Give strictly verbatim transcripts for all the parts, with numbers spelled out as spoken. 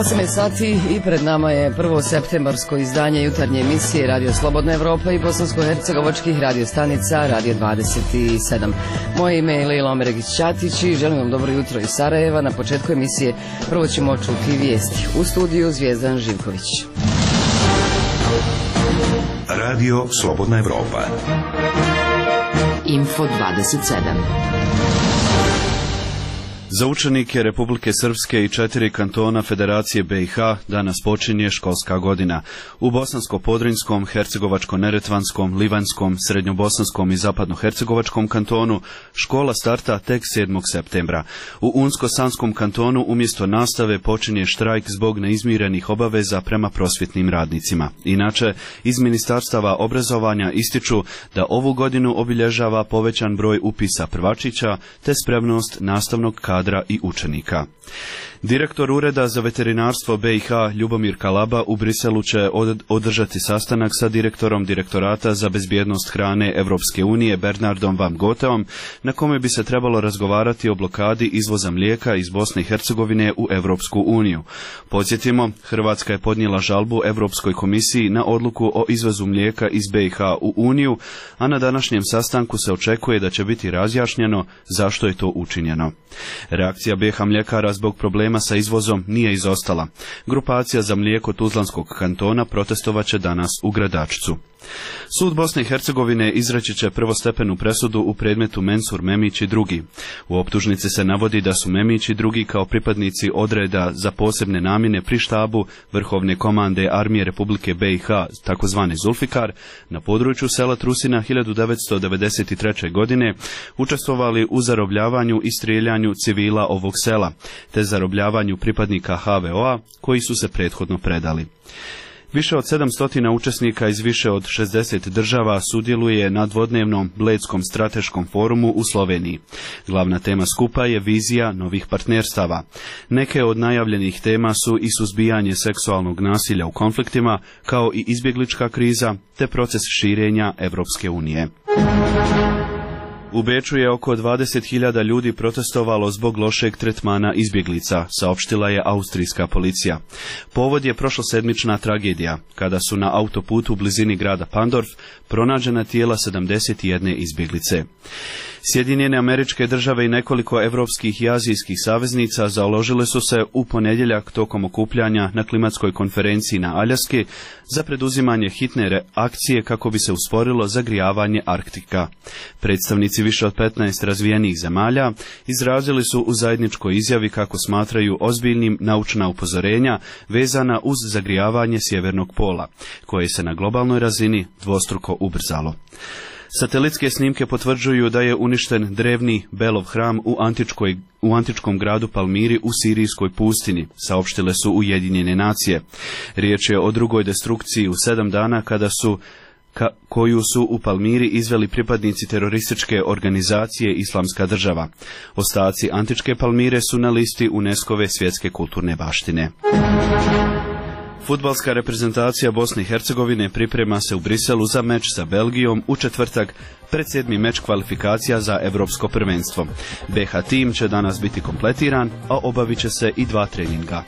osam je sati i pred nama je prvo septembarsko izdanje jutarnje emisije Radio Slobodna Evropa i bosansko-hercegovačkih radiostanica Radio dvadeset sedam. Moje ime je Lejla Omeregić-Ćatić i želim vam dobro jutro iz Sarajeva. Na početku emisije prvo ćemo čuti vijesti. U studiju Zvijezdan Živković. Radio Slobodna Evropa. Info dvadeset sedam. Za učenike Republike Srpske i četiri kantona Federacije B i H danas počinje školska godina. U Bosansko-Podrinjskom, Hercegovačko-Neretvanskom, Livanjskom, Srednjobosanskom i Zapadno-Hercegovačkom kantonu škola starta tek sedmog septembra. U Unsko-Sanskom kantonu umjesto nastave počinje štrajk zbog neizmirenih obaveza prema prosvjetnim radnicima. Inače, iz ministarstava obrazovanja ističu da ovu godinu obilježava povećan broj upisa prvačića te spremnost nastavnog kadra i učenika. Direktor Ureda za veterinarstvo B i H Ljubomir Kalaba u Briselu će održati sastanak sa direktorom Direktorata za bezbjednost hrane Evropske unije Bernardom Van Goteom, na kome bi se trebalo razgovarati o blokadi izvoza mlijeka iz Bosne i Hercegovine u Evropsku uniju. Podsjetimo, Hrvatska je podnijela žalbu Europskoj komisiji na odluku o izvozu mlijeka iz B i H u Uniju, a na današnjem sastanku se očekuje da će biti razjašnjeno zašto je to učinjeno. Reakcija B i H mljekara zbog problema sa izvozom nije izostala. Grupacija za mlijeko Tuzlanskog kantona protestovaće danas u Gradačcu. Sud Bosne i Hercegovine izreći će prvostepenu presudu u predmetu Mensur Memić i drugi. U optužnici se navodi da su Memić i drugi kao pripadnici odreda za posebne namjene pri štabu Vrhovne komande Armije Republike B i H, takozvani Zulfikar, na području sela Trusina hiljadu devetsto devedeset treće. godine učestvovali u zarobljavanju i strijeljanju civila ovog sela, te zarobljavanju pripadnika H V O-a koji su se prethodno predali. Više od sedamsto učesnika iz više od šezdeset država sudjeluje na dvodnevnom Bledskom strateškom forumu u Sloveniji. Glavna tema skupa je vizija novih partnerstava. Neke od najavljenih tema su i suzbijanje seksualnog nasilja u konfliktima, kao i izbjeglička kriza, te proces širenja Evropske unije. U Beču je oko dvadeset hiljada ljudi protestovalo zbog lošeg tretmana izbjeglica, saopštila je austrijska policija. Povod je prošlosedmična tragedija, kada su na autoputu u blizini grada Pandorf pronađena tijela sedamdeset jedne izbjeglice. Sjedinjene Američke Države i nekoliko evropskih i azijskih saveznica založile su se u ponedjeljak tokom okupljanja na klimatskoj konferenciji na Aljaski za preduzimanje hitne akcije kako bi se usporilo zagrijavanje Arktika. Predstavnici više od petnaest razvijenih zemalja izrazili su u zajedničkoj izjavi kako smatraju ozbiljnim naučna upozorenja vezana uz zagrijavanje sjevernog pola, koje se na globalnoj razini dvostruko ubrzalo. Satelitske snimke potvrđuju da je uništen drevni Belov hram u, antičkoj, u antičkom gradu Palmiri u sirijskoj pustinji, saopštile su Ujedinjene nacije. Riječ je o drugoj destrukciji u sedam dana kada su Ka, koju su u Palmiri izveli pripadnici terorističke organizacije Islamska država. Ostaci antičke Palmire su na listi UNESCO-ve svjetske kulturne baštine. Fudbalska reprezentacija Bosne i Hercegovine priprema se u Briselu za meč sa Belgijom u četvrtak pred sedmi meč kvalifikacija za Europsko prvenstvo. B H tim će danas biti kompletiran, a obavit će se i dva treninga.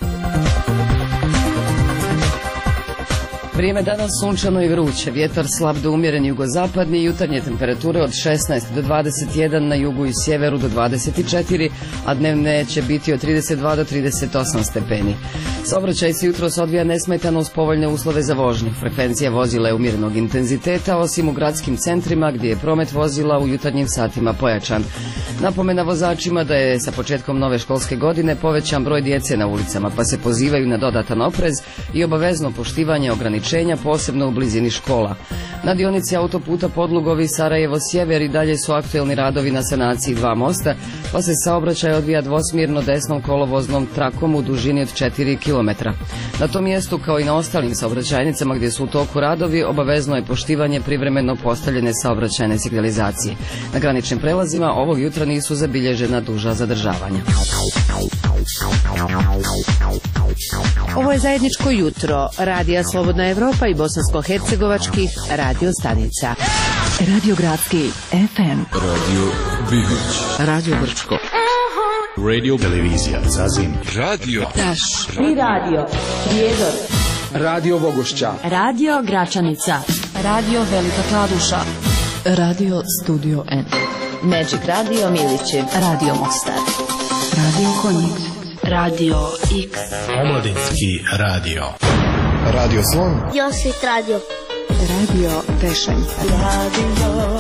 Vrijeme danas sunčano i vruće, vjetar slab do umjeren jugozapadni, jutarnje temperature od šesnaest do dvadeset jedan, na jugu i sjeveru do dvadeset četiri, a dnevne će biti od trideset dva do trideset osam stepeni. Saobraćaj se jutros odvija nesmetano uz povoljne uslove za vožnju. Frekvencija vozila je umjerenog intenziteta, osim u gradskim centrima gdje je promet vozila u jutarnjim satima pojačan. Napomena vozačima da je sa početkom nove školske godine povećan broj djece na ulicama, pa se pozivaju na dodatan oprez i obavezno poštivanje ograničenja, posebno u blizini škola. Na dionici autoputa Podlugovi Sarajevo-Sjever i dalje su aktuelni radovi na sanaciji dva mosta, pa se saobraćaj odvija dvosmjerno desnom kolovoznom trakom u dužini od četiri kilometra. Na tom mjestu, kao i na ostalim saobraćajnicama gdje su u toku radovi, obavezno je poštivanje privremeno postavljene saobraćajne signalizacije. Na graničnim prelazima ovog jutra nisu zabilježena duža zadržavanja. Ovo je zajedničko jutro Radija Slobodna Evropa i bosansko-hercegovačkih radio stanica. Radio Gradski F M, Radio Bihać, Radio Brčko, Radio, televizija, Zazim, radio, Taš, i radio, Prijedor, radio Bogošća, radio Gračanica, radio Velika Kladuša, radio Studio N, Magic Radio Milići, radio Mostar, radio Konjic, radio X, Omladinski radio, radio Slon, Josit radio, radio Tešanj, radio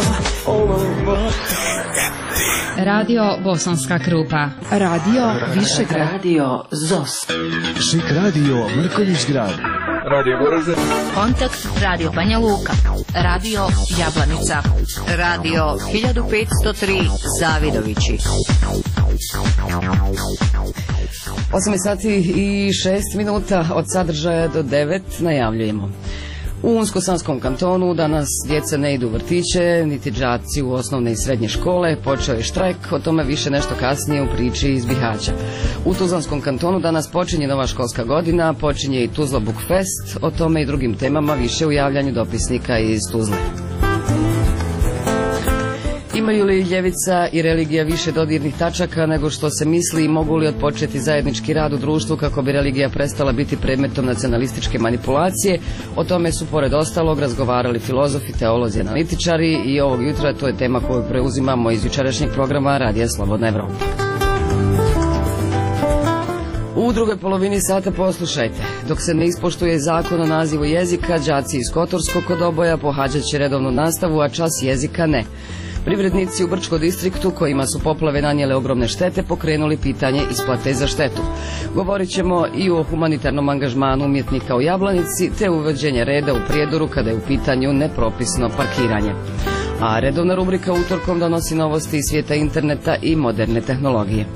Radio Bosanska Krupa, radio Višegrad, radio Zos, Šik radio Mrkonjić grad, radio Goražde, Kontakt radio Banja Luka, radio Jablanica, radio hiljadu petsto tri Zavidovići. osam sati i šest minuta od sadržaja do devet najavljujemo. U Unsko-Sanskom kantonu danas djeca ne idu u vrtiće, niti đaci u osnovne i srednje škole, počeo je štrajk, o tome više nešto kasnije u priči iz Bihaća. U Tuzlanskom kantonu danas počinje nova školska godina, počinje i Tuzla Book Fest, o tome i drugim temama više u javljanju dopisnika iz Tuzle. Imaju li ljevica i religija više dodirnih tačaka nego što se misli i mogu li otpočeti zajednički rad u društvu kako bi religija prestala biti predmetom nacionalističke manipulacije? O tome su pored ostalog razgovarali filozofi, teolozi, analitičari i ovog jutra to je tema koju preuzimamo iz jučerašnjeg programa Radija Slobodna Evropa. U drugoj polovini sata poslušajte. Dok se ne ispoštuje zakon o nazivu jezika, đaci iz Kotorskog kod Oboja pohađat će redovnu nastavu, a čas jezika ne. Privrednici u Brčko distriktu, kojima su poplave nanijele ogromne štete, pokrenuli pitanje isplate za štetu. Govorit ćemo i o humanitarnom angažmanu umjetnika u Jablanici, te uvođenje reda u Prijedoru kada je u pitanju nepropisno parkiranje. A redovna rubrika utorkom donosi novosti iz svijeta interneta i moderne tehnologije.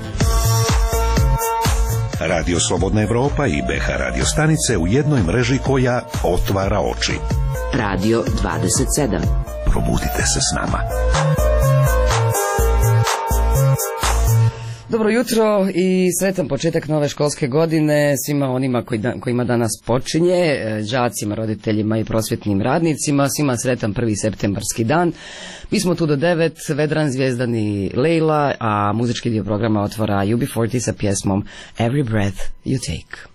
Radio Slobodna Evropa i B H radio stanice u jednoj mreži koja otvara oči. Radio dvadeset sedam. Probudite se s nama. Dobro jutro i sretan početak nove školske godine svima onima koji da, kojima danas počinje, đacima, roditeljima i prosvjetnim radnicima, svima sretan prvi septembarski dan. Mi smo tu do devet, Vedran, Zvijezdan i Lejla, a muzički dio programa otvara U B četrdeset sa pjesmom Every Breath You Take.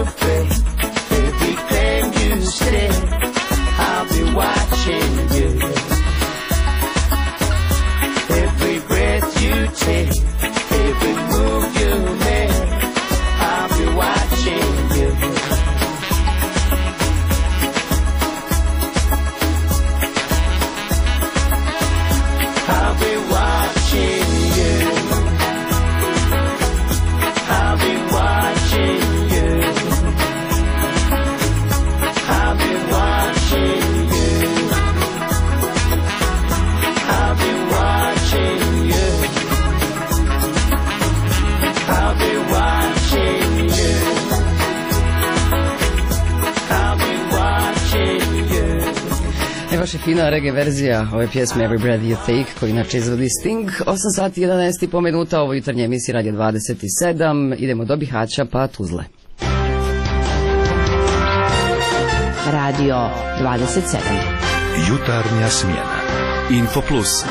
will pay. Every claim you stay, I'll be watching you. Every breath you take, every move you make, I'll be watching you. I'll be watching you. I'll be watching you. I'll be watching you. I'll be watching you. I'll be watching you. I'll be watching you. I baš je fina reggae verzija ove pjesme Every Breath You Take, koji inače izvodi Sting. osam sati jedanaest i po minuta, ovo jutarnje emisije Radio dvadeset sedam. Idemo do Bihaća pa Tuzle. Radio dvadeset sedam. Jutarnja smjena. Info Plus.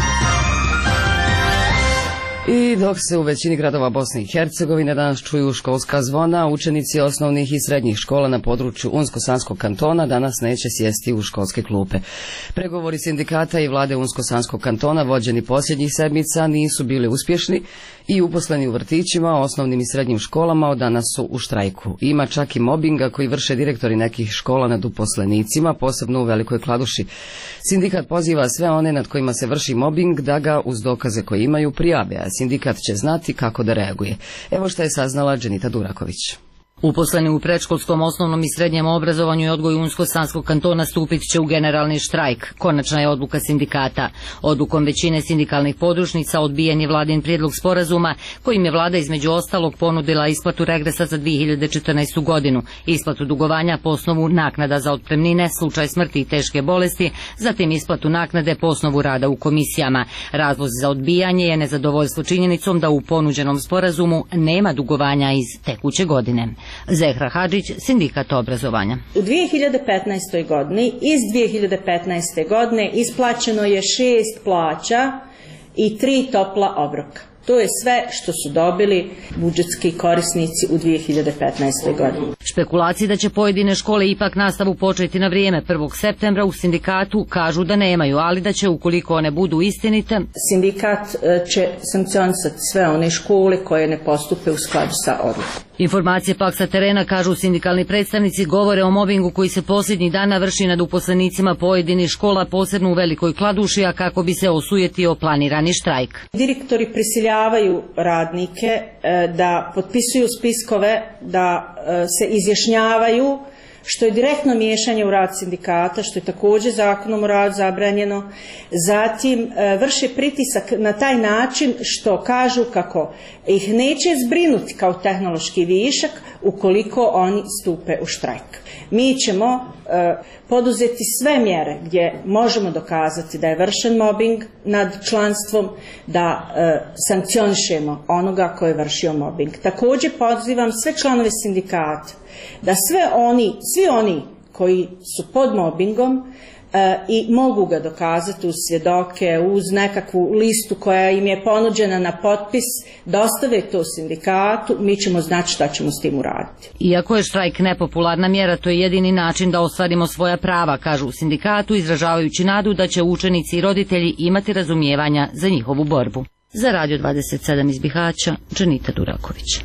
I dok se u većini gradova Bosne i Hercegovine danas čuju školska zvona, učenici osnovnih i srednjih škola na području Unsko-Sanskog kantona danas neće sjesti u školske klupe. Pregovori sindikata i vlade Unsko-Sanskog kantona vođeni posljednjih sedmica nisu bili uspješni i uposleni u vrtićima, osnovnim i srednjim školama od danas su u štrajku. Ima čak i mobinga koji vrše direktori nekih škola nad uposlenicima, posebno u Velikoj Kladuši. Sindikat poziva sve one nad kojima se vrši mobing da ga uz dokaze koje imaju prijave, a sindikat će znati kako da reaguje. Evo što je saznala Dženita Duraković. Uposleni u predškolskom, osnovnom i srednjem obrazovanju i odgoju Unsko-Sanskog kantona stupit će u generalni štrajk. Konačna je odluka sindikata. Odlukom većine sindikalnih podružnica odbijen je vladin prijedlog sporazuma kojim je vlada između ostalog ponudila isplatu regresa za dvije hiljade četrnaestu. godinu, isplatu dugovanja po osnovu naknada za otpremnine, slučaj smrti i teške bolesti, zatim isplatu naknade po osnovu rada u komisijama. Razlog za odbijanje je nezadovoljstvo činjenicom da u ponuđenom sporazumu nema dugovanja iz tekuće godine. Zehra Hadžić, sindikat obrazovanja. U dvije hiljade petnaestoj. godini iz dvije hiljade petnaeste. godine isplaćeno je šest plaća i tri topla obroka. To je sve što su dobili budžetski korisnici u dvije hiljade petnaestoj. godini. Špekulacije da će pojedine škole ipak nastavu početi na vrijeme prvog septembra u sindikatu kažu da nemaju, ali da će ukoliko one budu istinite. Sindikat će sankcionisati sve one škole koje ne postupe u skladu sa odlukom. Informacije pak sa terena, kažu sindikalni predstavnici, govore o mobingu koji se posljednjih dana vrši nad uposlenicima pojedinih škola, posebno u Velikoj Kladuši, a kako bi se osujetio planirani štrajk. Direktori prisiljavaju radnike da potpisuju spiskove, da se izjašnjavaju, što je direktno miješanje u rad sindikata, što je također zakonom o radu zabranjeno. Zatim vrše pritisak na taj način što kažu kako ih neće zbrinuti kao tehnološki višak ukoliko oni stupe u štrajk. Mi ćemo e, poduzeti sve mjere gdje možemo dokazati da je vršen mobbing nad članstvom, da e, sankcionišemo onoga koji je vršio mobbing. Također pozivam sve članove sindikata da sve oni, svi oni koji su pod mobbingom e, i mogu ga dokazati uz svjedoke, uz nekakvu listu koja im je ponuđena na potpis, dostave to sindikatu, mi ćemo znati šta ćemo s tim uraditi. Iako je štrajk nepopularna mjera, to je jedini način da ostvarimo svoja prava, kažu u sindikatu, izražavajući nadu da će učenici i roditelji imati razumijevanja za njihovu borbu. Za Radio dvadeset sedam iz Bihaća, Dženita Duraković.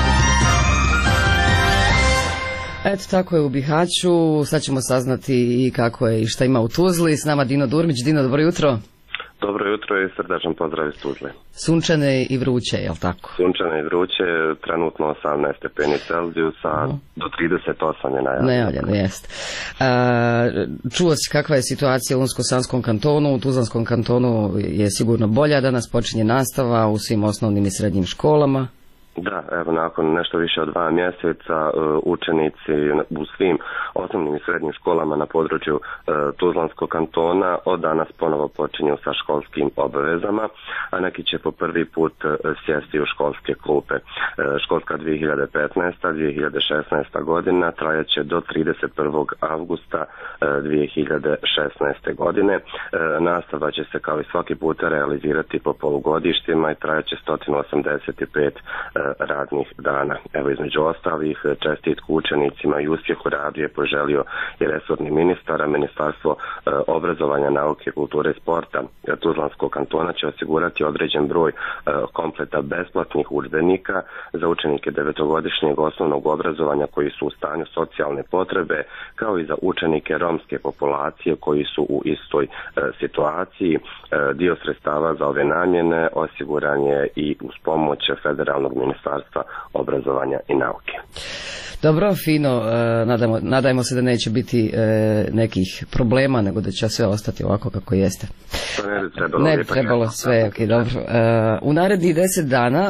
Eto, tako je u Bihaću. Sad ćemo saznati i kako je i šta ima u Tuzli. S nama Dino Durmić. Dino, dobro jutro. Dobro jutro i srdačan pozdrav iz Tuzle. Sunčane i vruće, je li tako? Sunčane i vruće, trenutno osamnaest stepeni Celzijusa, uh-huh. do trideset osam je najavljeno. Najavljeno, jest. A, čuo si kakva je situacija u Unsko-Sanskom kantonu, u Tuzlanskom kantonu je sigurno bolja, danas počinje nastava u svim osnovnim i srednjim školama. Da, evo nakon nešto više od dva mjeseca učenici u svim osnovnim i srednjim školama na području Tuzlanskog kantona od danas ponovo počinju sa školskim obavezama, a neki će po prvi put sjesti u školske klupe. Školska dvije hiljade petnaesta dvije hiljade šesnaesta. godina trajaće do trideset prvog avgusta dvije hiljade šesnaeste. godine. Nastava će se kao i svaki put realizirati po polugodištima i trajaće sto osamdeset pet radnih dana. Evo, između ostalih, čestitku učenicima i uspjeh u radu je poželio i resorni ministar, a Ministarstvo obrazovanja, nauke, kulture i sporta Tuzlanskog kantona će osigurati određen broj kompleta besplatnih udžbenika za učenike devetogodišnjeg osnovnog obrazovanja koji su u stanju socijalne potrebe, kao i za učenike romske populacije koji su u istoj situaciji. Dio sredstava za ove namjene osiguran je i uz pomoć Federalnog ministarstva obrazovanja i nauke. Dobro, fino, nadamo, nadajmo se da neće biti nekih problema, nego da će sve ostati ovako kako jeste. To ne bi trebalo, ne bi trebalo sve, ok, dobro. U narednih deset dana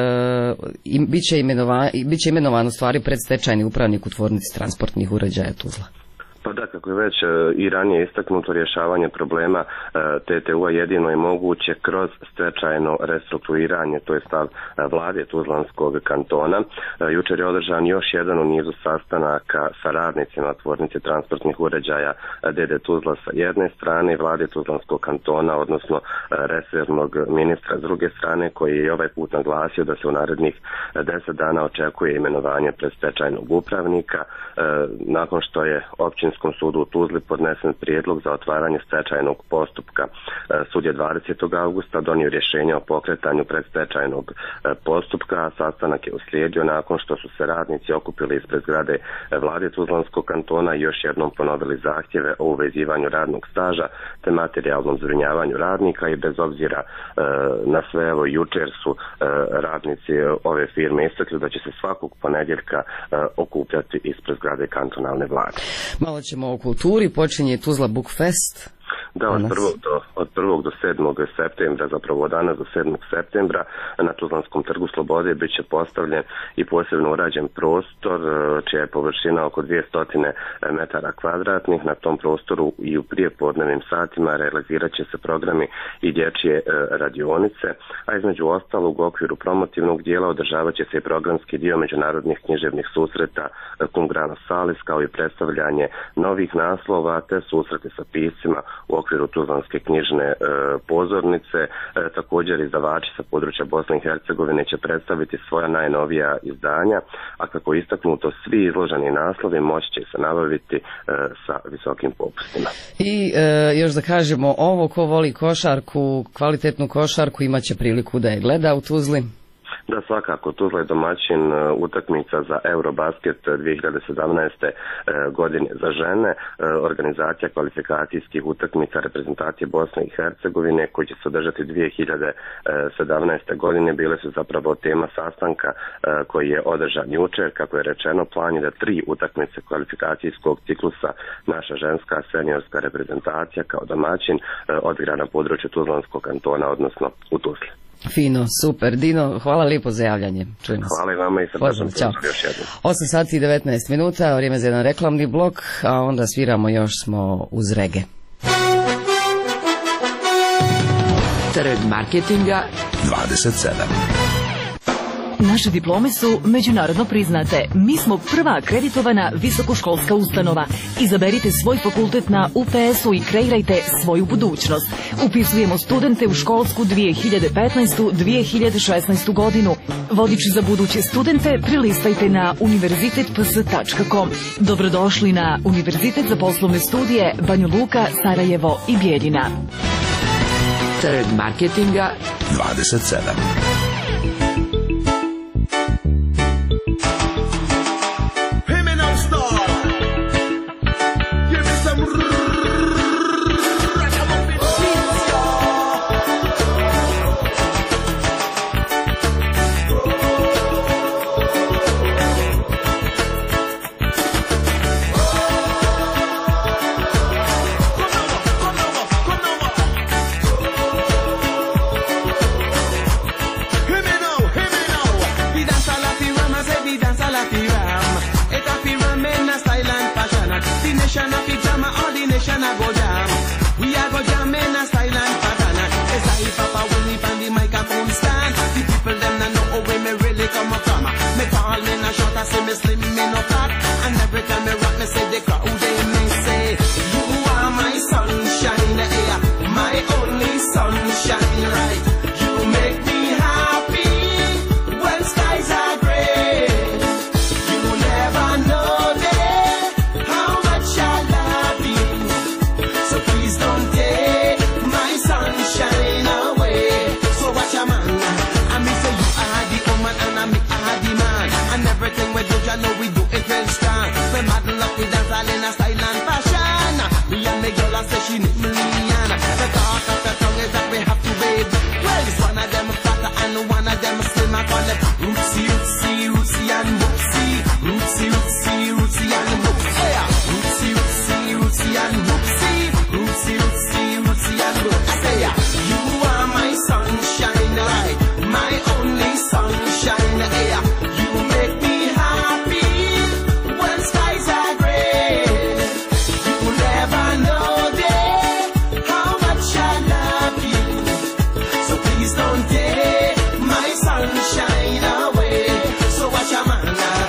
bit će imenovan, bit će imenovan u stvari predstečajni upravnik u tvornici transportnih uređaja Tuzla. Pa da, kako je već i ranije istaknuto, rješavanje problema T T U-a jedino je moguće kroz stečajno restrukturiranje, to je stav vlade Tuzlanskog kantona. Jučer je održan još jedan u nizu sastanaka sa radnicima tvornice transportnih uređaja D D Tuzla sa jedne strane i vlade Tuzlanskog kantona, odnosno resornog ministra s druge strane, koji je ovaj put naglasio da se u narednih deset dana očekuje imenovanje predstečajnog upravnika. Nakon što je općinski sudu u Tuzli podnesen prijedlog za otvaranje stečajnog postupka. Sud je dvadesetog avgusta donio rješenje o pokretanju predstečajnog postupka, a sastanak je uslijedio nakon što su se radnici okupili ispred zgrade vlade Tuzlanskog kantona i još jednom ponovili zahtjeve o uvezivanju radnog staža te materijalnom zbrinjavanju radnika, i bez obzira na sve, evo, jučer su radnici ove firme istakli da će se svakog ponedjeljka okupljati ispred zgrade kantonalne vlade. Malo ćemo o kulturi, počinje Tuzla Book Fest. Da, od prvog, do, od prvog do sedmog septembra, zapravo od danas do sedmog septembra, na Tuzlanskom trgu Slobode bit će postavljen i posebno urađen prostor čija je površina oko dvjesto metara kvadratnih. Na tom prostoru i u prijepodnevnim satima realizirat će se programi i dječje radionice, a između ostalog u okviru promotivnog dijela održavat će se i programski dio međunarodnih književnih susreta Cum grano salis, kao i predstavljanje novih naslova te susrete sa piscima u okviru Tuzlanske knjižne e, pozornice. E, također izdavači sa područja Bosne i Hercegovine će predstaviti svoja najnovija izdanja, a kako je istaknuto, svi izloženi naslovi moći će se nabaviti e, sa visokim popustima. I e, još da kažemo ovo, ko voli košarku, kvalitetnu košarku, imat će priliku da je gleda u Tuzli. Da, svakako, Tuzla je domaćin uh, utakmica za Eurobasket dvije hiljade sedamnaeste. Uh, godine za žene, uh, organizacija kvalifikacijskih utakmica reprezentacije Bosne i Hercegovine koji će se održati dvije hiljade sedamnaeste. godine bile su zapravo tema sastanka uh, koji je održan jučer. Kako je rečeno, plan je da tri utakmice kvalifikacijskog ciklusa naša ženska seniorska reprezentacija kao domaćin uh, odigra na području Tuzlanskog kantona, odnosno u Tuzli. Fino, super. Dino, hvala lijepo za javljanje. Čujemo se. Hvala i vama i srdačno pozdrav još jednom. osam sati i devetnaest minuta, vrijeme za jedan reklamni blok, a onda sviramo, još smo uz rege. Trg marketinga dvadeset sedam. Naše diplome su međunarodno priznate. Mi smo prva akreditovana visokoškolska ustanova. Izaberite svoj fakultet na U P S-u i kreirajte svoju budućnost. Upisujemo studente u školsku dvije hiljade petnaestu dvije hiljade šesnaestu. godinu. Vodič za buduće studente prilistajte na univerzitet p s tačka com. Dobrodošli na Univerzitet za poslovne studije Banja Luka, Sarajevo i Bijeljina. Trg marketinga dvadeset sedam. Sunshine, right? You make me happy when skies I say she need me and the talk of the tongue is that we have to wait. Well, it's one of them fatter and one of them slim. I call it rootsy, rootsy, rootsy and whoopsie. Rootsy, rootsy, rootsy and whoopsie. Rootsy, rootsy, rootsy and whoopsie. Rootsy, rootsy, rootsy and whoopsie. You are my sunshine, right? My only sunshine, yeah. You make me happy when skies are gray. You never know, dear, how much I love you. So please don't take my sunshine away. So watch your man now.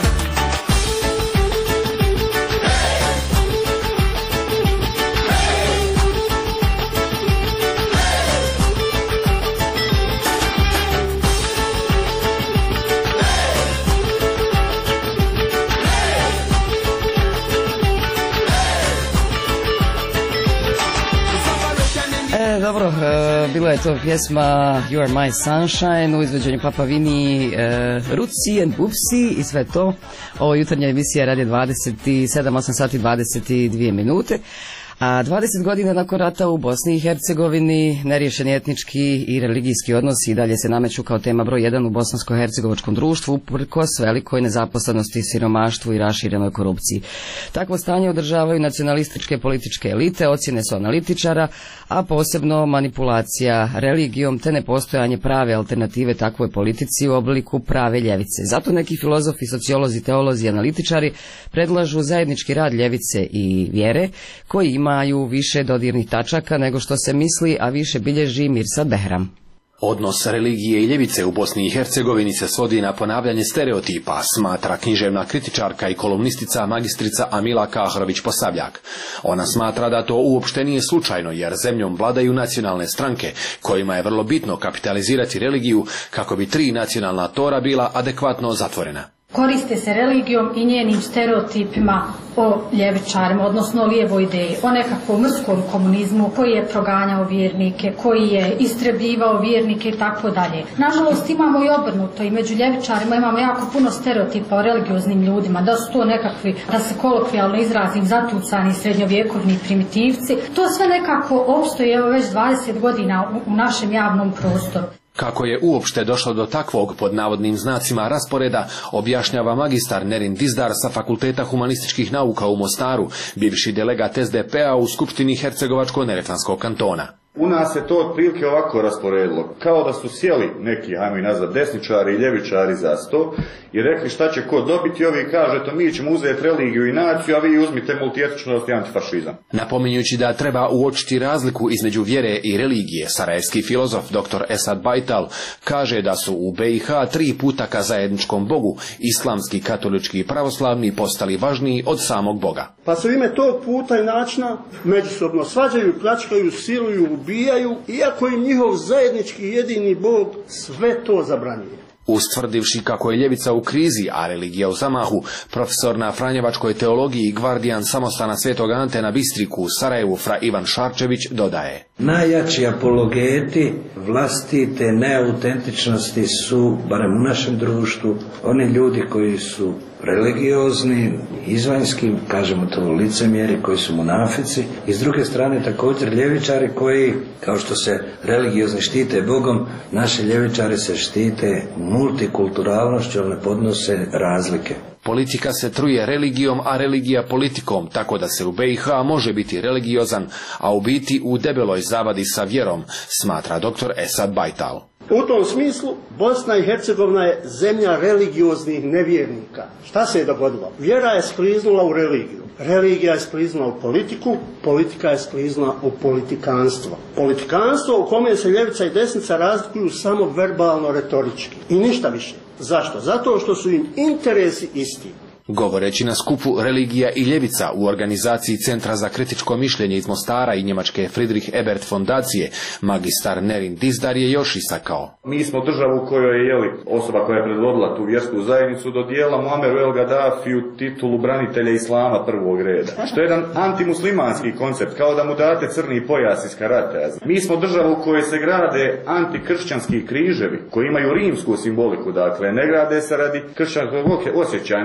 E, dobro, e, bila je to pjesma You Are My Sunshine u izvođenju Papa Vini, e, Rootsy and Boopsy i sve to. Ovo jutarnja emisija radi dvadeset sedam, osam sati dvadeset dvije minute. A dvadeset godina nakon rata u Bosni i Hercegovini neriješeni etnički i religijski odnosi i dalje se nameću kao tema broj jedan u bosansko-hercegovačkom društvu uprkos velikoj nezaposlenosti, siromaštvu i raširenoj korupciji. Takvo stanje održavaju nacionalističke političke elite, ocjene su analitičara, a posebno manipulacija religijom te nepostojanje prave alternative takvoj politici u obliku prave ljevice. Zato neki filozofi, sociolozi, teolozi i analitičari predlažu zajednički rad ljevice i vjere koji ima imaju više dodirnih tačaka nego što se misli, a više bilježi Mirsad Behram. Odnos religije i ljevice u Bosni i Hercegovini se svodi na ponavljanje stereotipa, smatra književna kritičarka i kolumnistica magistrica Amila Kahrović-Posavljak. Ona smatra da to uopšte nije slučajno, jer zemljom vladaju nacionalne stranke, kojima je vrlo bitno kapitalizirati religiju kako bi tri nacionalna tora bila adekvatno zatvorena. Koriste se religijom i njenim stereotipima o ljevičarima, odnosno o lijevoj ideji, o nekakvom mrskom komunizmu koji je proganjao vjernike, koji je istrebljivao vjernike i tako dalje. Nažalost imamo i obrnuto i među ljevičarima imamo jako puno stereotipa o religioznim ljudima, da su to nekakvi, da se kolokvijalno izrazim, zatucani srednjovjekovni primitivci. To sve nekako opstoji evo već dvadeset godina u, u našem javnom prostoru. Kako je uopšte došlo do takvog, pod navodnim znacima, rasporeda, objašnjava magistar Nerin Dizdar sa Fakulteta humanističkih nauka u Mostaru, bivši delegat S D P-a u Skupštini Hercegovačko-Neretvanskog kantona. U nas se to otprilike ovako rasporedilo, kao da su sjeli neki, ajmo i nazvat, desničari i ljevičari za sto i rekli šta će ko dobiti, ovi kaže to mi ćemo uzeti religiju i naciju, a vi uzmite multietničnost i antifašizam. Napominjući da treba uočiti razliku između vjere i religije, sarajevski filozof doktor Esad Bajtal kaže da su u B i H tri puta ka zajedničkom Bogu, islamski, katolički i pravoslavni, postali važniji od samog Boga. Pa se u ime tog puta i načina međusobno svađaju, pljačkaju, siluju, ubijaju, iako im njihov zajednički jedini Bog sve to zabranjuje. Ustvrdivši kako je ljevica u krizi, a religija u zamahu, profesor na franjevačkoj teologiji i gvardijan samostana Svetog Ante na Bistriku u Sarajevu fra Ivan Šarčević dodaje: najjači apologeti vlastite neautentičnosti su, barem u našem društvu, oni ljudi koji su religiozni, izvanjski, kažemo to licemjeri, koji su munafici, i s druge strane također ljevičari koji, kao što se religiozni štite Bogom, naši ljevičari se štite multikulturalnošću, ali ne podnose razlike. Politika se truje religijom, a religija politikom, tako da se u B i H može biti religiozan, a u biti u debeloj zavadi sa vjerom, smatra doktor Esad Bajtal. U tom smislu Bosna i Hercegovina je zemlja religioznih nevjernika. Šta se je dogodilo? Vjera je skliznula u religiju. Religija je skliznula u politiku, politika je skliznula u politikanstvo. Politikanstvo u kome se ljevica i desnica razlikuju samo verbalno, retorički. I ništa više. Zašto? Zato što su im interesi isti. Govoreći na skupu Religija i ljevica u organizaciji Centra za kritičko mišljenje iz Mostara i njemačke Friedrich Ebert fondacije, magistar Nerin Dizdar je još istakao: mi smo država u kojoj je jeli, osoba koja je predvodila tu vjersku zajednicu dodijelila Muammeru El Gaddafiju titulu branitelja islama prvog reda. Što je jedan antimuslimanski koncept, kao da mu date crni pojas iz karatea. Mi smo država u kojoj se grade antikršćanski križevi koji imaju rimsku simboliku, dakle ne grade se radi kršćanskog osjećaja, nego slanja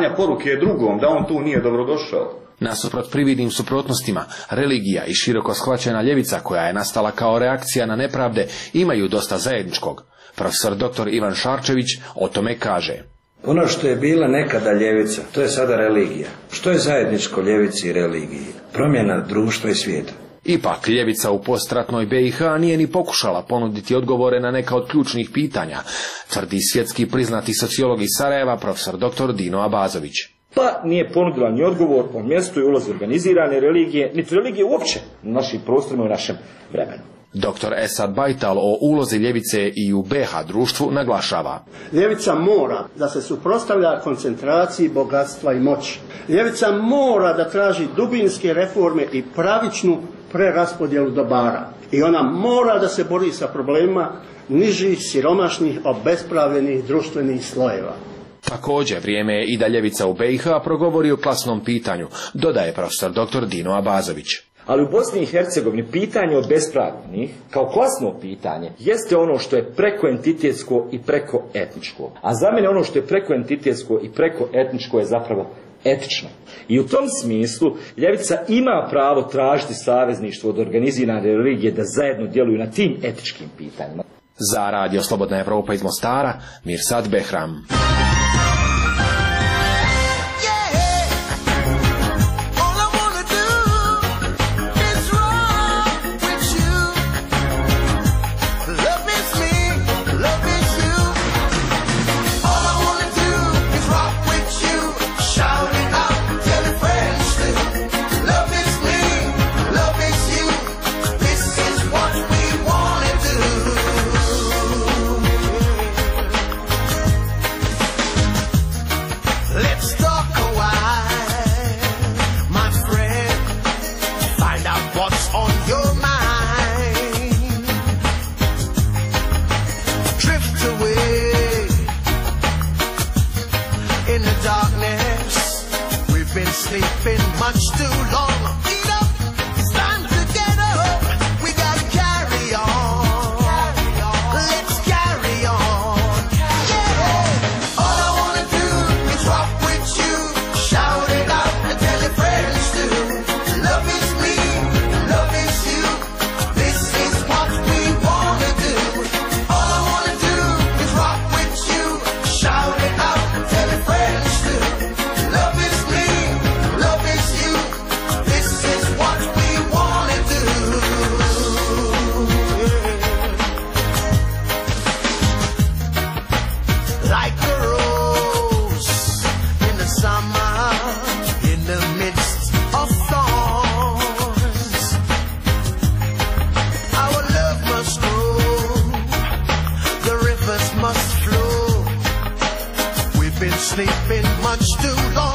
slanja poruke drugom da on tu nije dobrodošao. Nasuprot prividnim suprotnostima, religija i široko shvaćena ljevica koja je nastala kao reakcija na nepravde imaju dosta zajedničkog. Profesor doktor Ivan Šarčević o tome kaže. Ono što je bila nekada ljevica, to je sada religija. Što je zajedničko ljevici i religiji? Promjena društva i svijeta. Ipak, ljevica u postratnoj B i H nije ni pokušala ponuditi odgovore na neka od ključnih pitanja, tvrdi svjetski priznati sociolog iz Sarajeva, profesor doktor Dino Abazović. Pa nije ponudila ni odgovor o mjestu i ulozi organizirane religije, niti religije uopće na našim prostorima i u našem vremenu. Doktor Esad Bajtal o ulozi ljevice i u B H društvu naglašava. Ljevica mora da se suprotstavlja koncentraciji bogatstva i moći. Ljevica mora da traži dubinske reforme i pravičnu preraspodjelu dobara. I ona mora da se bori sa problemima nižih, siromašnih, obespravljenih društvenih slojeva. Također, vrijeme je i da ljevica u B i H progovori o klasnom pitanju, dodaje profesor doktor Dino Abazović. Ali u Bosni i Hercegovini pitanje obespravljenih, kao klasno pitanje, jeste ono što je preko entitetsko i preko etničko. A za mene ono što je preko entitetsko i preko etničko je zapravo etično. I u tom smislu ljevica ima pravo tražiti savezništvo od organizirane religije da zajedno djeluju na tim etičkim pitanjima. Za Radio Slobodna Evropa iz Mostara, Mirsad Behram. Sleeping much too long. Eat up, it's time to get up. We gotta carry on. Let's carry on. Yeah. All I wanna do is rock with you. Shout it out and tell your friends too. Love is me, love is you. This is what we wanna do. All I wanna do is rock with you. Shout it out and tell your friends too. Love is me. Love is you. This is what we wanna do. Like a rose in the summer, in the midst of thorns. Our love must grow. The rivers must flow. We've been sleeping much too long.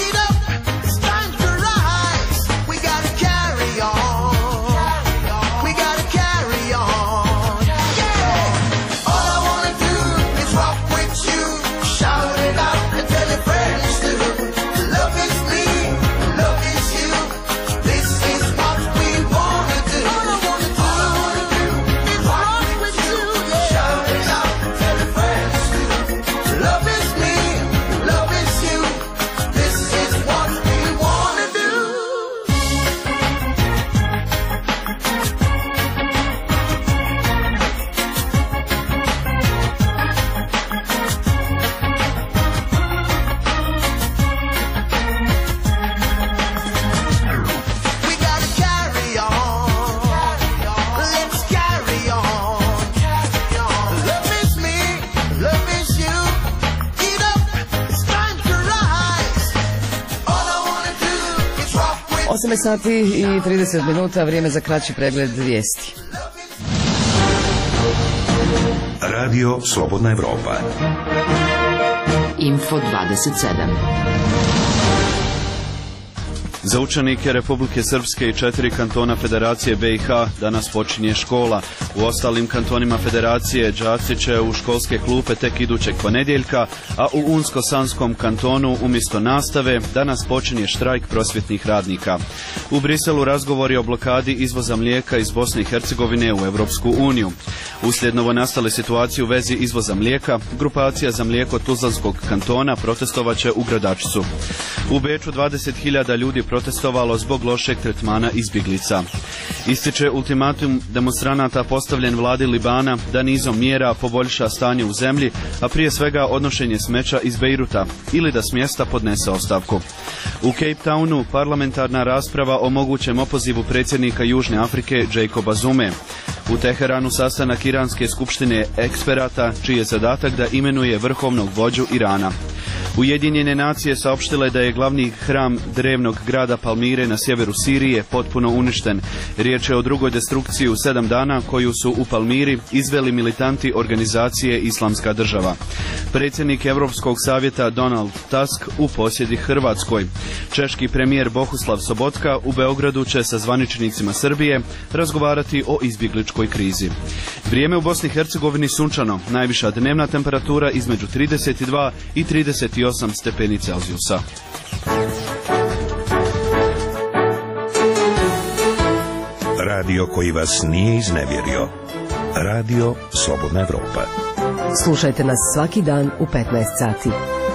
osam sati i trideset minuta, vrijeme za kraći pregled vijesti. Radio Slobodna Evropa. Info dvadeset sedam. Za učenike Republike Srpske i četiri kantona Federacije B i H danas počinje škola. U ostalim kantonima Federacije đaci će u školske klupe tek idućeg ponedjeljka, a u Unsko-Sanskom kantonu umjesto nastave danas počinje štrajk prosvjetnih radnika. U Briselu razgovori o blokadi izvoza mlijeka iz Bosne i Hercegovine u Europsku uniju. Uslijed novonastale situacije u vezi izvoza mlijeka, grupacija za mlijeko Tuzlanskog kantona protestovaće u Gradačcu. U Beču dvadeset hiljada ljudi protestovalo zbog lošeg tretmana izbjeglica. Ističe ultimatum demonstranata postavljen vladi Libana da nizom mjera poboljša stanje u zemlji, a prije svega odnošenje smeća iz Bejruta ili da s mjesta podnese ostavku. U Cape Townu parlamentarna rasprava o mogućem opozivu predsjednika Južne Afrike Jacoba Zume. U Teheranu sastanak Iranske skupštine eksperata, čiji je zadatak da imenuje vrhovnog vođu Irana. Ujedinjene nacije saopštile da je glavni hram drevnog grada Palmire na sjeveru Sirije potpuno uništen. Riječ je o drugoj destrukciji u sedam dana koju su u Palmiri izveli militanti organizacije Islamska država. Predsjednik Europskog savjeta Donald Tusk u posjedi Hrvatskoj. Češki premijer Bohuslav Sobotka u Beogradu će sa zvaničnicima Srbije razgovarati o izbjegličkoj krizi. Vrijeme u Bosni i Hercegovini sunčano, najviša dnevna temperatura između trideset dva i trideset osam stepeni Celzijusa. Radio koji vas nije iznevjerio. Radio Slobodna Evropa. Slušajte nas svaki dan u petnaest sati.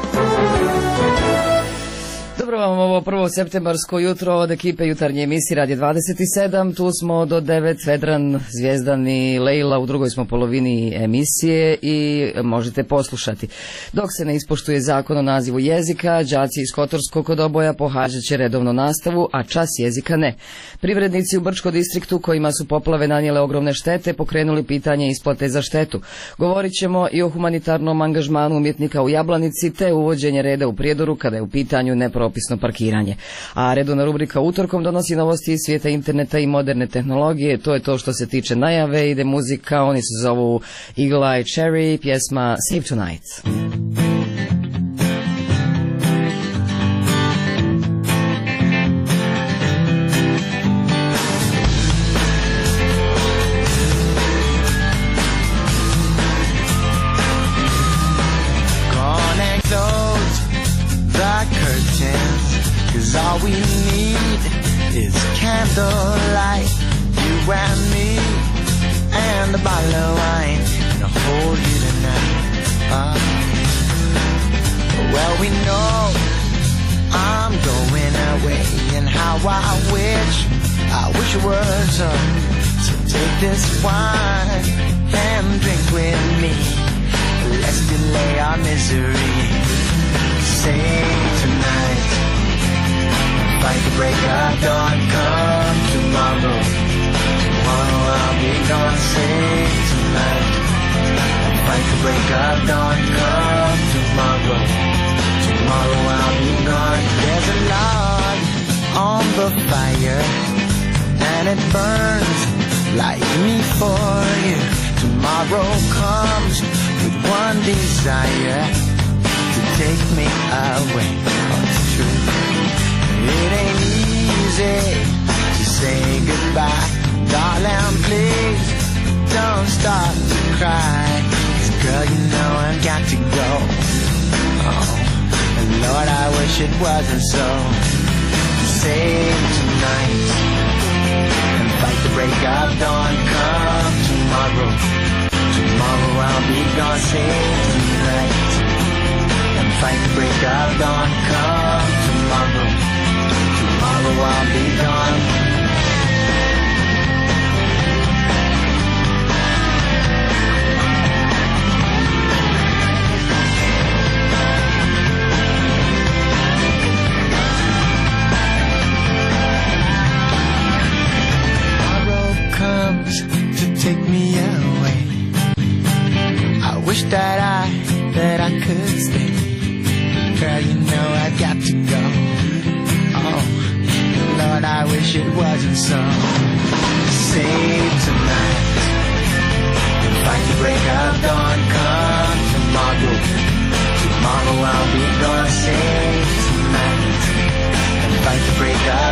Dobro vam ovo prvo septembarsko jutro od ekipe jutarnje emisije Radio dvadeset sedam. Tu smo do devet, Vedran, Zvijezdan i Lejla, u drugoj smo polovini emisije i možete poslušati. Dok se ne ispoštuje zakon o nazivu jezika, đaci iz Kotorskog kod Oboja pohađat će redovno nastavu, a čas jezika ne. Privrednici u Brčko distriktu kojima su poplave nanijele ogromne štete pokrenuli pitanje isplate za štetu. Govorit ćemo i o humanitarnom angažmanu umjetnika u Jablanici te uvođenje reda u Prijedoru kada je u pitanju nepropisno parkiranje. A redovna rubrika utorkom donosi novosti iz svijeta interneta i moderne tehnologije. To je to što se tiče najave. Ide muzika, oni se zovu Eagle Eye Cherry, pjesma Save Tonight. All we need is candlelight, you and me, and a bottle of wine, and I'll hold you tonight. Uh, well, we know I'm going away, and how I wish, I wish it were so. So take this wine and drink with me. Let's delay our misery. Save tonight. Fight the break of dawn, come tomorrow. Tomorrow I'll be gone, save tonight. Fight the break of dawn, come tomorrow. Tomorrow I'll be gone. There's a log on the fire, and it burns like me for you. Tomorrow comes with one desire, to take me away. Oh, it's true. It ain't easy to say goodbye. Darling, please don't start to cry. 'Cause girl, you know I've got to go. Oh, and Lord, I wish it wasn't so. Save tonight and fight the break of dawn. Come tomorrow. Tomorrow I'll be gone. Save tonight and fight the break of dawn. Come tomorrow. Tomorrow I'll be gone. Tomorrow comes to take me away. I wish that I, that I could stay. Girl, you know I got to go. Oh, Lord, I wish it wasn't so. Save tonight and fight the break of dawn. Come tomorrow. Tomorrow I'll be gone. Save tonight and fight the break of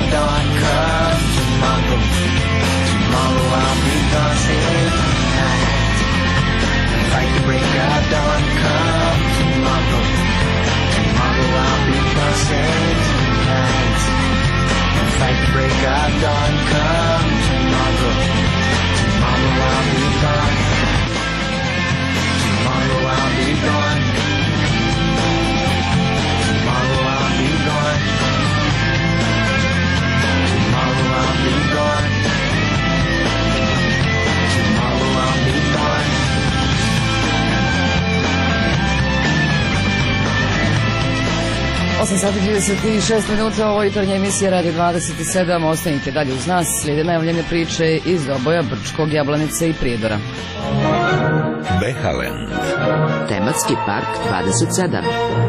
osam sati trideset šest minuta, ovo jutarnja emisija Radio dvadeset sedam, ostanite dalje uz nas, slijede najavljene priče iz Doboja, Brčkog, Jablanice i Prijedora. Behalen. Tematski park dvadeset sedam.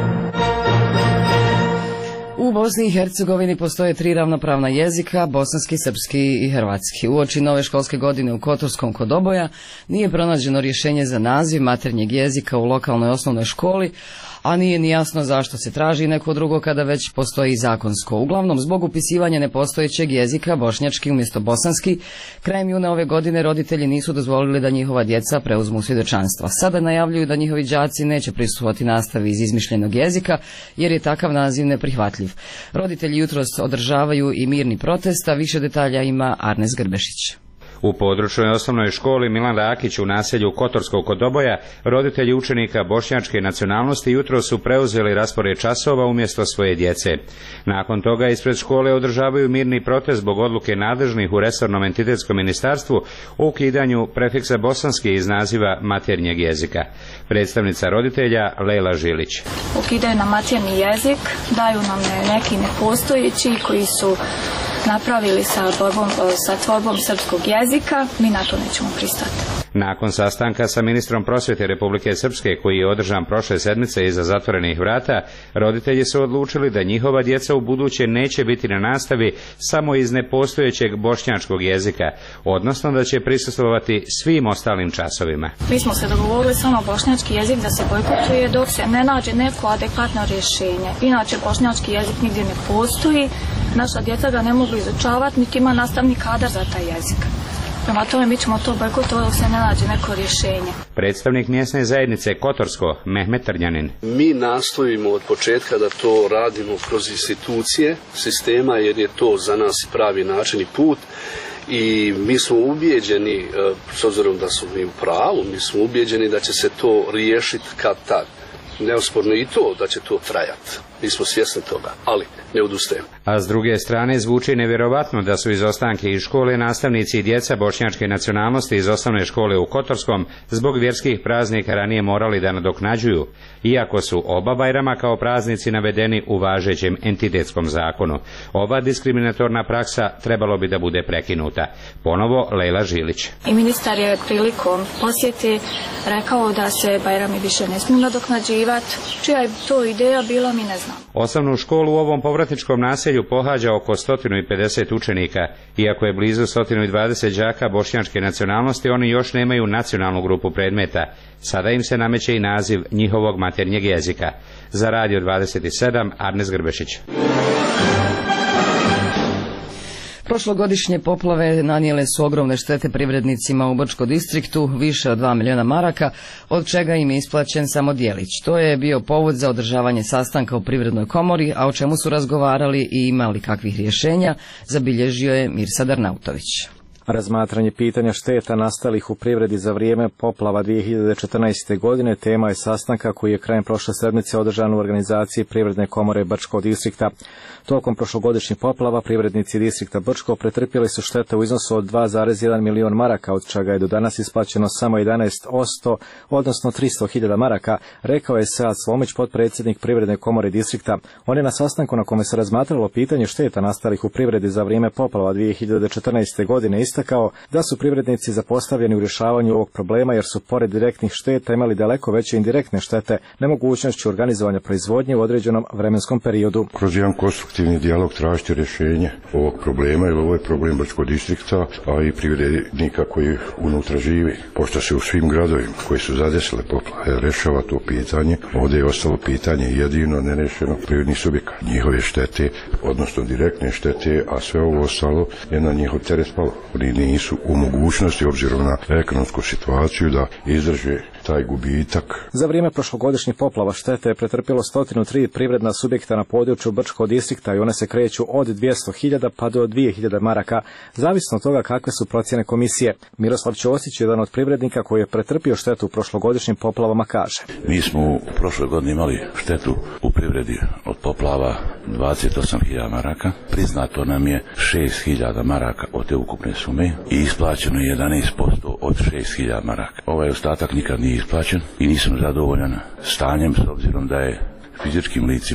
U Bosni i Hercegovini postoje tri ravnopravna jezika, bosanski, srpski i hrvatski. Uoči nove školske godine u Kotorskom kod Doboja nije pronađeno rješenje za naziv maternjeg jezika u lokalnoj osnovnoj školi, a nije ni jasno zašto se traži neko drugo kada već postoji zakonsko. Uglavnom, zbog upisivanja nepostojećeg jezika, bošnjački umjesto bosanski, krajem juna ove godine roditelji nisu dozvolili da njihova djeca preuzmu svjedočanstva. Sada najavljuju da njihovi đaci neće prisustvovati nastavi iz izmišljenog jezika, jer je takav naziv neprihvatljiv. Roditelji jutros održavaju i mirni protest, a više detalja ima Arnes Grbešić. U područnoj osnovnoj školi Milan Rakić u naselju Kotorskog kod Doboja roditelji učenika bošnjačke nacionalnosti jutro su preuzeli raspored časova umjesto svoje djece. Nakon toga ispred škole održavaju mirni protest zbog odluke nadležnih u resornom entitetskom ministarstvu o ukidanju prefiksa bosanski iz naziva maternjeg jezika. Predstavnica roditelja Lejla Žilić. Ukidaju nam maternji jezik, daju nam neki nepostojeći koji su napravili sa tvorbom, sa tvorbom srpskog jezika, mi na to nećemo pristati. Nakon sastanka sa ministrom prosvjete Republike Srpske koji je održan prošle sedmice iza zatvorenih vrata, roditelji su odlučili da njihova djeca u buduće neće biti na nastavi samo iz nepostojećeg bošnjačkog jezika, odnosno da će prisustvovati svim ostalim časovima. Mi smo se dogovorili samo bošnjački jezik da se bojkotuje dok se ne nađe neko adekvatno rješenje. Inače bošnjački jezik nigdje ne postoji, naša djeca ga ne mogu izučavati, niti ima nastavni kadar za taj jezik. Prema tome mi ćemo to bojkotovati dok se ne nađe neko rješenje. Predstavnik mjesne zajednice Kotorsko, Mehmet Trnjanin. Mi nastojimo od početka da to radimo kroz institucije sistema, jer je to za nas pravi način i put. I mi smo ubijeđeni, s obzirom da smo mi u pravu, mi smo ubijeđeni da će se to riješiti kad tad. Neosporno i to da će to trajati. Mi smo svjesni toga, ali ne odustajemo. A s druge strane zvuči nevjerovatno da su izostanke iz škole nastavnici i djeca bošnjačke nacionalnosti iz osnovne škole u Kotorskom zbog vjerskih praznika ranije morali da nadoknađuju, iako su oba Bajrama kao praznici navedeni u važećem entitetskom zakonu. Ova diskriminatorna praksa trebalo bi da bude prekinuta. Ponovo Lejla Žilić. I ministar je prilikom posjete rekao da se Bajrami više ne smiju nadoknađivati. Čija je to ideja bila, mi ne znam. Osnovnu školu u ovom povratničkom naselju pohađa oko sto pedeset učenika. Iako je blizu sto dvadeset đaka bošnjačke nacionalnosti, oni još nemaju nacionalnu grupu predmeta. Sada im se nameće i naziv njihovog maternjeg jezika. Za Radio dvadeset sedam, Arnes Grbešić. Prošlogodišnje poplave nanijele su ogromne štete privrednicima u Brčkom distriktu, više od dva milijuna maraka, od čega im je isplaćen samo djelić. To je bio povod za održavanje sastanka u Privrednoj komori, a o čemu su razgovarali i imali kakvih rješenja, zabilježio je Mirsad Arnautović. Razmatranje pitanja šteta nastalih u privredi za vrijeme poplava dvije hiljade četrnaeste. godine tema je sastanka koji je krajem prošle sedmice održan u organizaciji Privredne komore Brčkog distrikta. Tokom prošlogodišnjih poplava privrednici distrikta Brčko pretrpjeli su štete u iznosu od dva zarez jedan milion maraka, od čega je do danas isplaćeno samo jedanaest posto, odnosno tristo hiljada maraka, rekao je Sead Slomić, potpredsjednik Privredne komore distrikta. On je na sastanku na kome se razmatralo pitanje šteta nastalih u privredi za vrijeme poplava dvije hiljade četrnaeste. godine istakao da su privrednici zapostavljeni u rješavanju ovog problema jer su pored direktnih šteta imali daleko veće indirektne štete nemogućnošću organizovanja proizvodnje u određenom vremenskom periodu. Kroz jedan konstruktivni dijalog tražiti rješenje ovog problema, jer ovo je problem Brčkog distrikta, a i privrednika koji unutra živi. Pošto se u svim gradovima koji su zadesile poplave rješava to pitanje, ovdje je ostalo pitanje jedino nerešeno privrednih subjekata. Njihove štete, odnosno direktne štete, a sve ovo ostalo je na njihov teret palo. Oni nisu u mogućnosti, obzirom na ekonomsku situaciju, da izdrže taj gubitak. Za vrijeme prošlogodišnjih poplava štete je pretrpjelo sto tri privredna subjekta na području Brčkog distrikta i one se kreću od dvjesto hiljada pa do dvije hiljade maraka, zavisno od toga kakve su procjene komisije. Miroslav Ćosić, jedan od privrednika koji je pretrpio štetu u prošlogodišnjim poplavama, kaže. Mi smo u prošloj godini imali štetu u privredi od poplava dvadeset osam hiljada maraka. Priznato nam je šest hiljada maraka od te ukupne sume i isplaćeno je jedanaest posto od šest hiljada maraka. Ovaj ostatak nikad nije isplaćen i nisam zadovoljan stanjem s obzirom da je fizičkim licima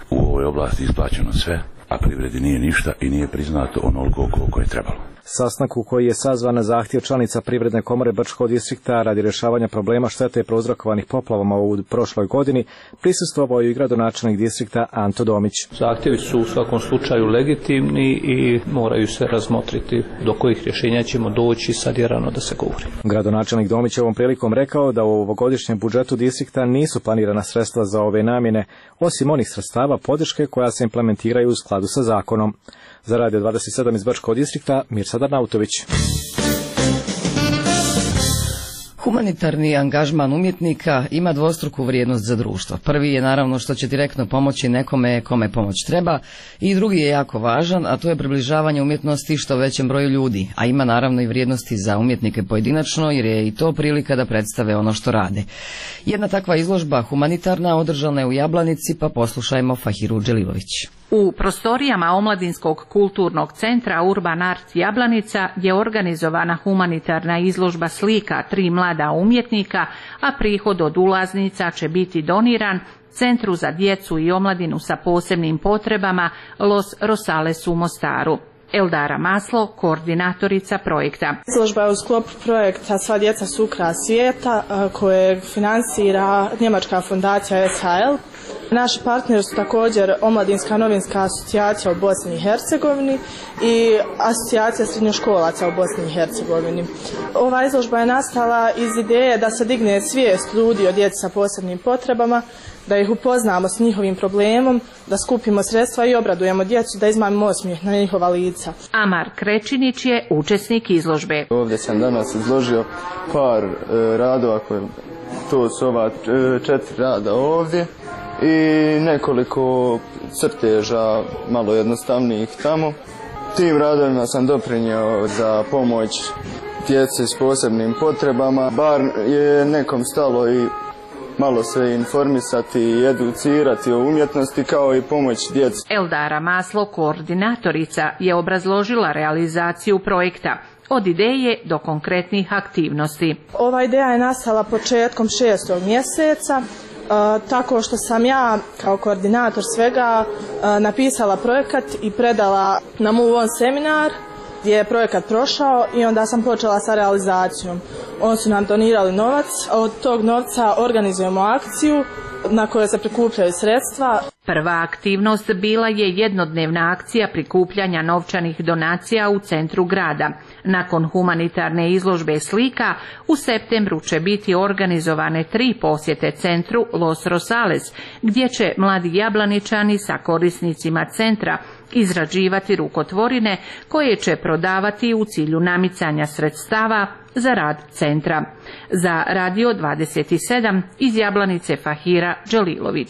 u ovoj oblasti isplaćeno sve, a privredi nije ništa i nije priznato onoliko koliko je trebalo. Sastanku koji je sazvan na zahtjev članica Privredne komore Brčkog distrikta radi rješavanja problema štete prouzrokovanih poplavama u prošloj godini prisustvovao je i gradonačelnik distrikta Anto Domić. Zahtjevi su u svakom slučaju legitimni i moraju se razmotriti do kojih rješenja ćemo doći, sad je rano da se govori. Gradonačelnik Domić je ovom prilikom rekao da u ovogodišnjem budžetu distrikta nisu planirana sredstva za ove namjene, osim onih sredstava podrške koja se implementiraju u skladu sa zakonom. Za Radio dvadeset sedam iz Brčkog distrikta, Mirsad Nautović. Humanitarni angažman umjetnika ima dvostruku vrijednost za društvo. Prvi je naravno što će direktno pomoći nekome kome pomoć treba i drugi je jako važan, a to je približavanje umjetnosti što većem broju ljudi, a ima naravno i vrijednosti za umjetnike pojedinačno jer je i to prilika da predstave ono što rade. Jedna takva izložba humanitarna održana je u Jablanici, pa poslušajmo Fahiru Dželilović. U prostorijama Omladinskog kulturnog centra Urban Art Jablanica je organizovana humanitarna izložba slika tri mlada umjetnika, a prihod od ulaznica će biti doniran Centru za djecu i omladinu sa posebnim potrebama Los Rosales u Mostaru. Eldara Maslo, koordinatorica projekta. Izložba je u sklopu projekta Sva djeca su ukras svijeta koje financira njemačka fondacija S H L. Naši partneri su također Omladinska novinska asocijacija u Bosni i Hercegovini i asocijacija srednjoškolaca u Bosni i Hercegovini. Ova izložba je nastala iz ideje da se digne svijest ljudi o djeci sa posebnim potrebama, da ih upoznamo s njihovim problemom, da skupimo sredstva i obradujemo djecu, da izmamimo osmijeh na njihova lica. Amar Krečinić je učesnik izložbe. Ovdje sam danas izložio par e, radova, koje, to su ova e, četiri rada ovdje i nekoliko crteža malo jednostavnijih tamo. Tim radovima sam doprinio za pomoć djeci s posebnim potrebama, bar je nekom stalo i malo se informisati i educirati o umjetnosti kao i pomoć djeci. Eldara Maslo, koordinatorica, je obrazložila realizaciju projekta od ideje do konkretnih aktivnosti. Ova ideja je nastala početkom šestog mjeseca, Uh, tako što sam ja kao koordinator svega uh, napisala projekat i predala na Move On seminar gdje je projekat prošao i onda sam počela sa realizacijom. Oni su nam donirali novac, a od tog novca organizujemo akciju na kojoj se prikupljaju sredstva. Prva aktivnost bila je jednodnevna akcija prikupljanja novčanih donacija u centru grada. Nakon humanitarne izložbe slika, u septembru će biti organizovane tri posjete centru Los Rosales, gdje će mladi jablaničani sa korisnicima centra izrađivati rukotvorine koje će prodavati u cilju namicanja sredstava za rad centra. Za Radio dvadeset sedam iz Jablanice Fahira Dželilović.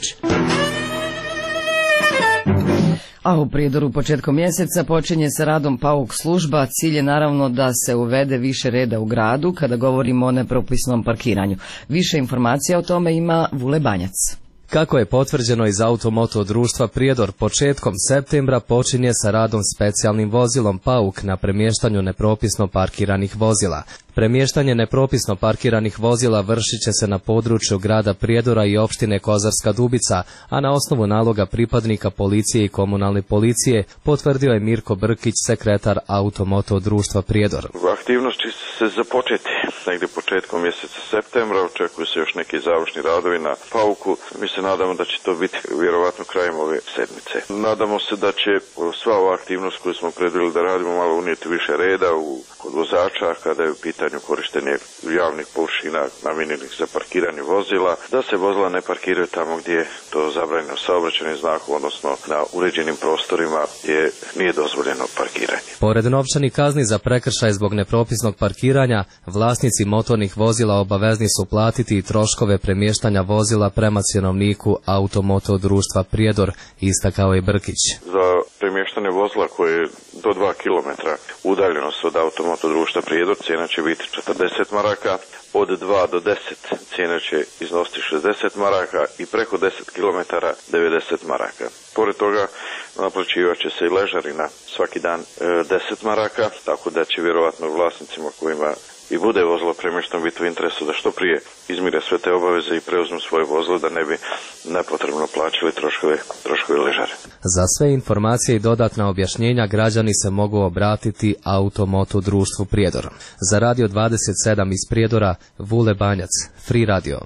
A u Prijedoru početkom mjeseca počinje sa radom Pauk služba. Cilj je naravno da se uvede više reda u gradu kada govorimo o nepropisnom parkiranju. Više informacija o tome ima Vule Banjac. Kako je potvrđeno iz Automoto društva Prijedor, početkom septembra počinje sa radom specijalnim vozilom Pauk na premještanju nepropisno parkiranih vozila. Premještanje nepropisno parkiranih vozila vršit će se na području grada Prijedora i opštine Kozarska Dubica, a na osnovu naloga pripadnika policije i komunalne policije, potvrdio je Mirko Brkić, sekretar Automoto društva Prijedor. Aktivnosti će se započeti negdje početkom mjeseca septembra, očekuju se još neki završni radovi na Pauku. Mi se nadamo da će to biti vjerovatno krajem ove sedmice. Nadamo se da će sva ova aktivnost koju smo predvidjeli da radimo malo unijeti više reda u, kod vozača kada je u pitanju korištenje javnih površina namijenjenih za parkiranje vozila, da se vozila ne parkiraju tamo gdje je to zabranjeno saobraćajnim znakom, odnosno na uređenim prostorima gdje nije dozvoljeno parkiranje. Pored novčanih kazni za prekršaj zbog nepropisnog parkiranja, vlasnici motornih vozila obavezni su platiti i troškove premještanja vozila prema cjenovniku Automoto društva Prijedor, istakao je Brkić. Za premještanje vozila koje je do dva kilometra udaljenost od Automoto društva Prijedor cijena će biti četrdeset maraka, od dva do deset cijena će iznositi šezdeset maraka i preko deset kilometara devedeset maraka. Pored toga naplaćivat će se i ležarina svaki dan e, deset maraka, tako da će vjerovatno vlasnicima kojima i bude vozilo premješteno biti u interesu da što prije izmire sve te obaveze i preuzmu svoje vozilo da ne bi nepotrebno plaćali troškove, troškove ležare. Za sve informacije i dodatna objašnjenja građani se mogu obratiti Automoto društvu Prijedor. Za Radio dvadeset sedam iz Prijedora, Vule Banjac, Free Radio.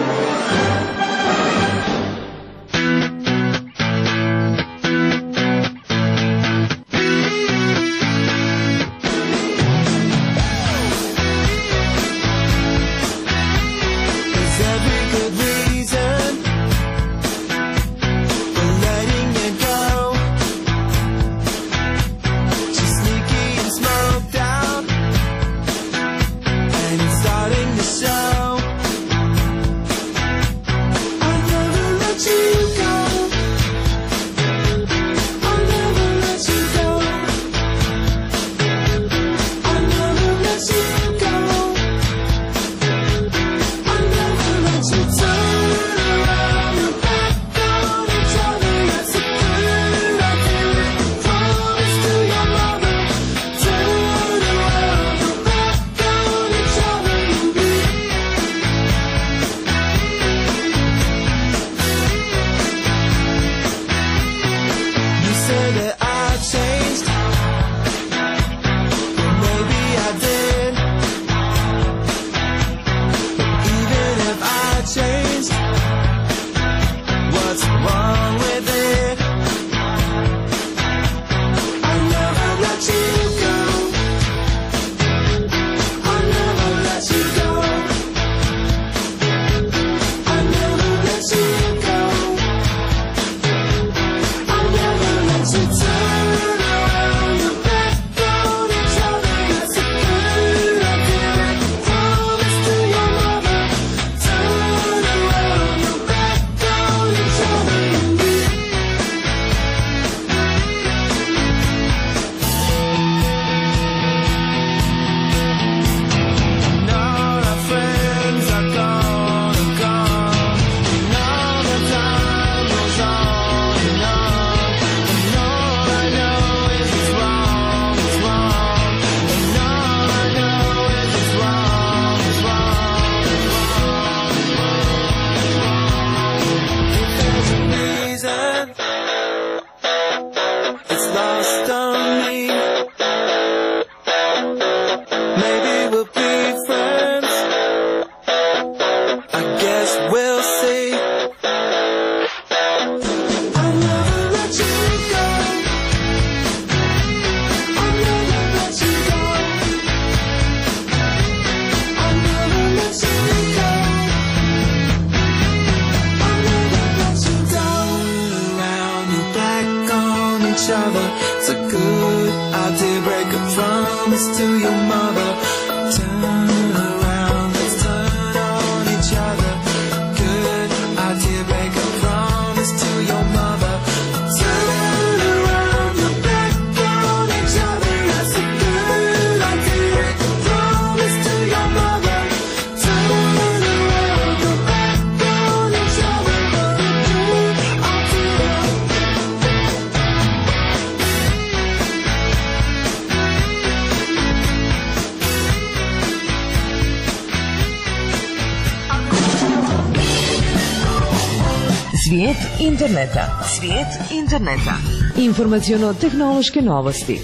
Svijet interneta. Svijet interneta. Informaciono-tehnološke novosti.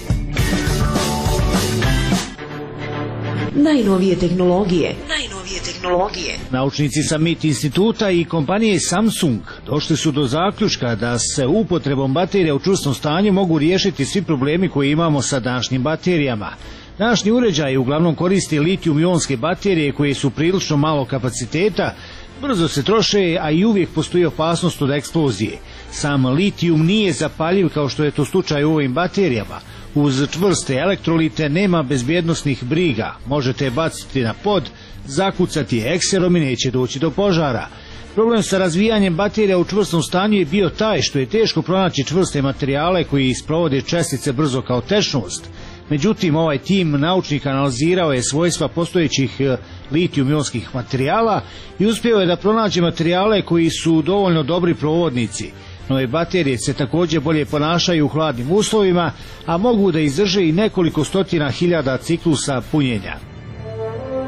Najnovije tehnologije. Najnovije tehnologije. Naučnici sa M I T instituta i kompanije Samsung došli su do zaključka da se upotrebom baterija u čvrstom stanju mogu riješiti svi problemi koje imamo sa današnjim baterijama. Današnji uređaji uglavnom koriste litijum-ionske baterije koje su prilično malo kapaciteta, brzo se troše, a i uvijek postoji opasnost od eksplozije. Sam litijum nije zapaljiv kao što je to slučaj u ovim baterijama. Uz čvrste elektrolite nema bezbjednosnih briga. Možete je baciti na pod, zakucati je ekserom i neće doći do požara. Problem sa razvijanjem baterija u čvrstom stanju je bio taj što je teško pronaći čvrste materijale koji sprovode čestice brzo kao tečnost. Međutim, ovaj tim naučnika analizirao je svojstva postojećih litijum-ionskih materijala i uspio je da pronađe materijale koji su dovoljno dobri provodnici. Nove baterije se također bolje ponašaju u hladnim uslovima, a mogu da izdrže i nekoliko stotina hiljada ciklusa punjenja.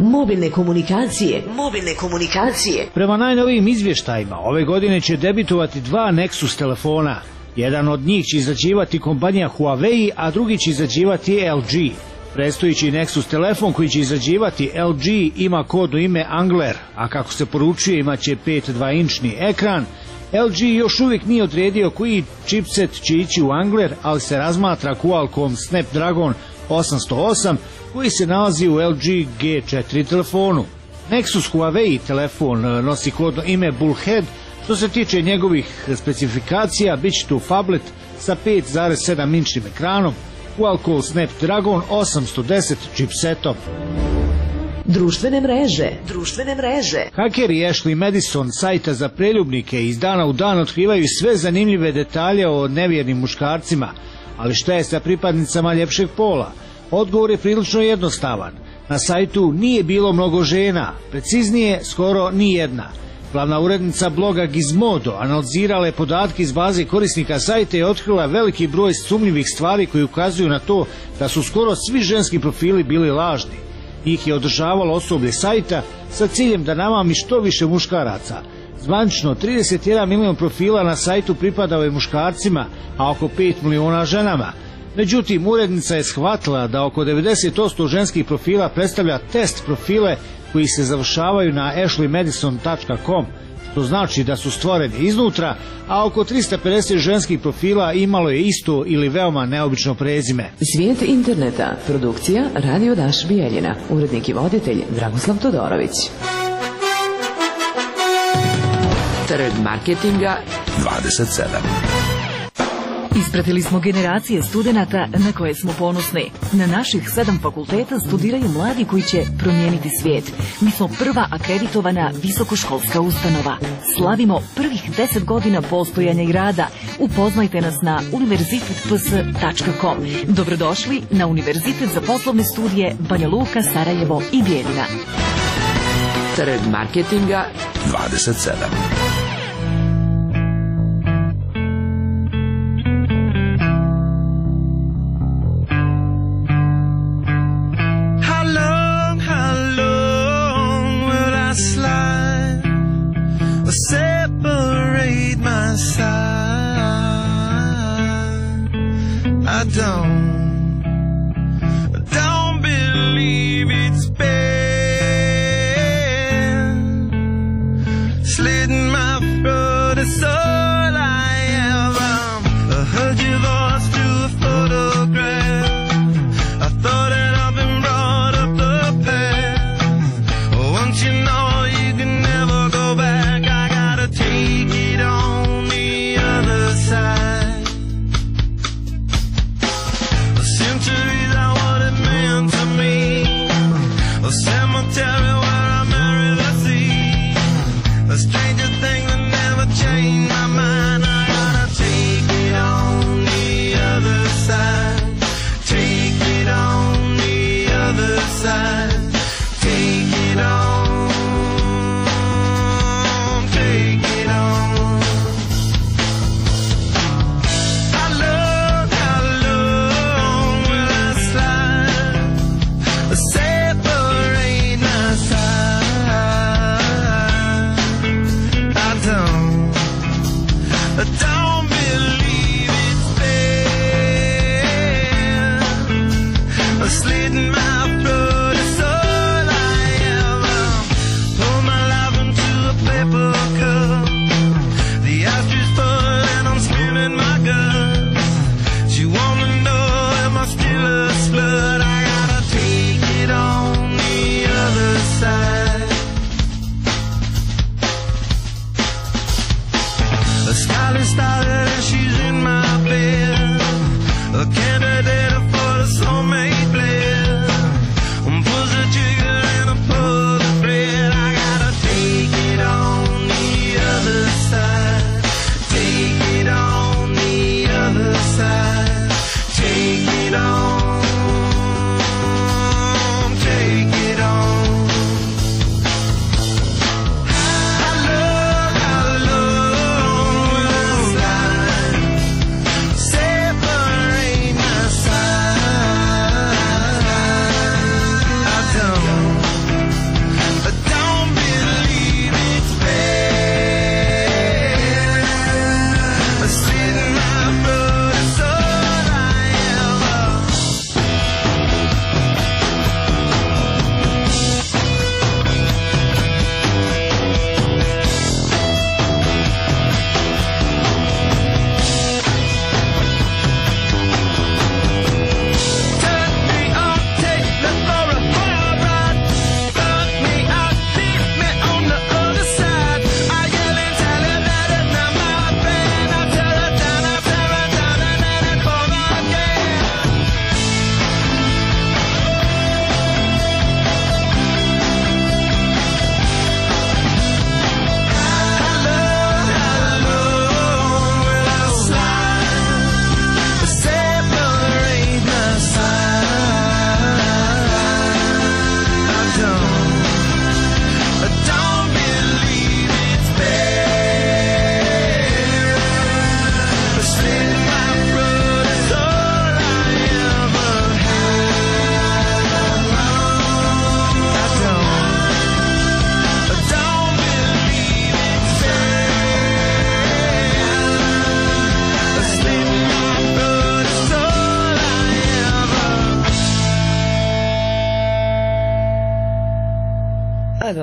mobilne komunikacije, mobilne komunikacije. Prema najnovijim izvještajima, ove godine će debitovati dva Nexus telefona. Jedan od njih će izrađivati kompanija Huawei, a drugi će izrađivati L G. Predstojići Nexus telefon koji će izrađivati L G ima kodno ime Angler, a kako se poručuje imaće pet zarez dva inčni ekran. L G još uvijek nije odredio koji chipset će ići u Angler, ali se razmatra Qualcomm Snapdragon osamsto osam koji se nalazi u L G G četiri telefonu. Nexus Huawei telefon nosi kodno ime Bullhead. Što se tiče njegovih specifikacija, bit će tu phablet sa pet zarez sedam inčnim ekranom, Qualcomm Snapdragon osamsto deset chipsetom. Društvene mreže, društvene mreže. Hakeri Ashley Madison sajta za preljubnike iz dana u dan otkrivaju sve zanimljive detalje o nevjernim muškarcima, ali šta je sa pripadnicama ljepšeg pola? Odgovor je prilično jednostavan. Na sajtu nije bilo mnogo žena, preciznije skoro ni jedna. Glavna urednica bloga Gizmodo analizirala je podatke iz baze korisnika sajta i otkrila veliki broj sumnjivih stvari koji ukazuju na to da su skoro svi ženski profili bili lažni. Njih je održavalo osoblje sajta sa ciljem da namami što više muškaraca. Zvanično trideset jedan milion profila na sajtu pripadao je muškarcima, a oko pet miliona ženama. Međutim, urednica je shvatila da oko devedeset posto ženskih profila predstavlja test profile koji se završavaju na ashley madison tačka com, što znači da su stvoreni iznutra, a oko trista pedeset ženskih profila imalo je isto ili veoma neobično prezime. Svijet interneta, produkcija Radio Daš Bijeljina, urednik i voditelj Dragoslav Todorović. Trg marketinga dvadeset sedam. Ispratili smo generacije studenata na koje smo ponosni. Na naših sedam fakulteta studiraju mladi koji će promijeniti svijet. Mi smo prva akreditovana visokoškolska ustanova. Slavimo prvih deset godina postojanja i rada. Upoznajte nas na univerzitet p s tačka com. Dobrodošli na Univerzitet za poslovne studije Banja Luka, Sarajevo i Bijeljina. Trg marketinga dvadeset sedam. Separate my side. I don't, don't believe it's been slitting my throat. It's all I ever. I heard your voice through a photograph. I thought that I've been brought up the path. Once you know you can never go back. Take it on the other side.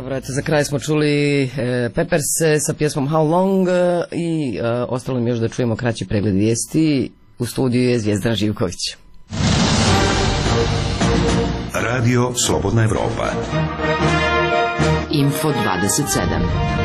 Dobro, eto, za kraj smo čuli e, Pepperse sa pjesmom How Long e, i e, ostalo mi još da čujemo kraći pregled vijesti. U studiju je Zvjezdana Živković. Radio Slobodna Evropa. Info dvadeset sedam.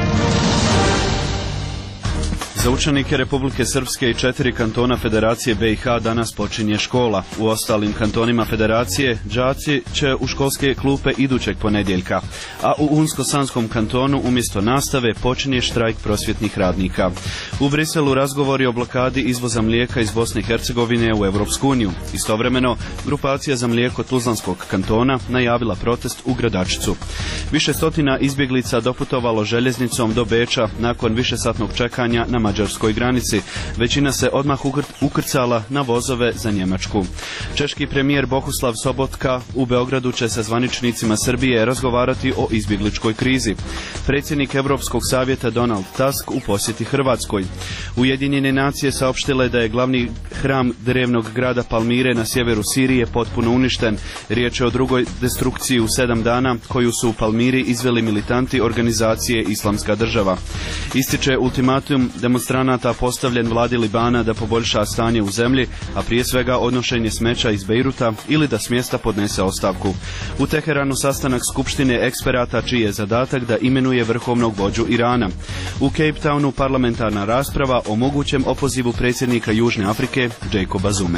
Za učenike Republike Srpske i četiri kantona Federacije B i H danas počinje škola. U ostalim kantonima Federacije đaci će u školske klupe idućeg ponedjeljka, a u Unsko-Sanskom kantonu umjesto nastave počinje štrajk prosvjetnih radnika. U Briselu razgovori o blokadi izvoza mlijeka iz Bosne i Hercegovine u Europsku uniju. Istovremeno, grupacija za mlijeko Tuzlanskog kantona najavila protest u Gradačicu. Više stotina izbjeglica doputovalo željeznicom do Beča nakon višesatnog čekanja na mađarskoj granici. Većina se odmah ukrcala na vozove za Njemačku. Češki premijer Bohuslav Sobotka u Beogradu će sa zvaničnicima Srbije razgovarati o izbjegličkoj krizi. Predsjednik Europskog savjeta Donald Tusk u posjeti Hrvatskoj. Ujedinjene nacije saopštile da je glavni hram drevnog grada Palmire na sjeveru Sirije potpuno uništen. Riječ je o drugoj destrukciji u sedam dana koju su u Palmiri izveli militanti organizacije Islamska država. Ističe ultimatum demonstranata postavljen vladi Libana da poboljša stanje u zemlji, a prije svega odnošenje smeća iz Bejruta ili da s mjesta podnese ostavku. U Teheranu sastanak skupštine eksperata čiji je zadatak da imenuje vrhovnog vođu Irana. U Cape Townu parlamentarna rasprava o mogućem opozivu predsjednika Južne Afrike Jacoba Zume.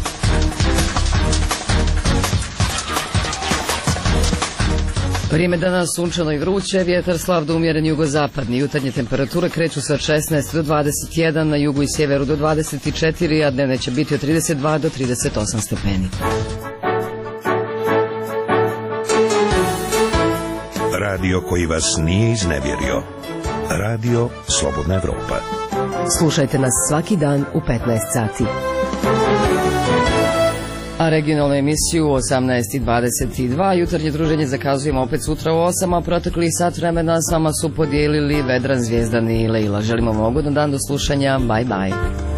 Vrijeme danas sunčano i vruće, vjetar slab do umjeren jugozapadni. Jutarnje temperature kreću se od šesnaest do dvadeset jedan, na jugu i sjeveru do dvadeset četiri, a dnevne će biti od trideset dva do trideset osam stepeni. Radio koji vas nije iznevjerio. Radio Slobodna Evropa. Slušajte nas svaki dan u petnaest sati. A regionalnu emisiju u osamnaest i dvadeset dva jutarnje druženje zakazujemo opet sutra u osam, a protekli sat vremena s vama su podijelili Vedran, Zvjezdan i Leila. Želimo vam ugodan dan, do slušanja, bye bye.